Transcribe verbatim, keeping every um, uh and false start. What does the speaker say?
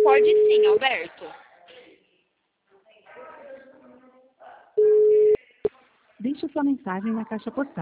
Pode sim, Alberto. Deixe sua mensagem na caixa postal.